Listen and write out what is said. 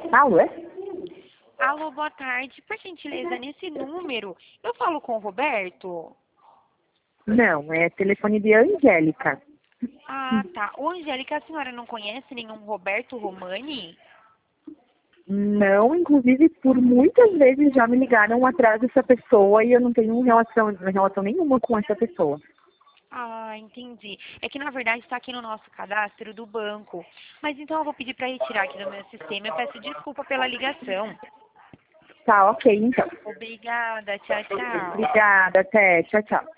Alô, é? Alô, boa tarde. Por gentileza, nesse número, eu falo com o Roberto? Não, é telefone de Angélica. Ah, tá. Ô, Angélica, a senhora não conhece nenhum Roberto Romani? Não, inclusive, por muitas vezes já me ligaram atrás dessa pessoa e eu não tenho relação nenhuma com essa pessoa. Ah, entendi. É que, na verdade, está aqui no nosso cadastro do banco. Mas então eu vou pedir para retirar aqui do meu sistema. Eu peço desculpa pela ligação. Tá, ok, então. Obrigada. Tchau, tchau. Obrigada, até. Tchau, tchau.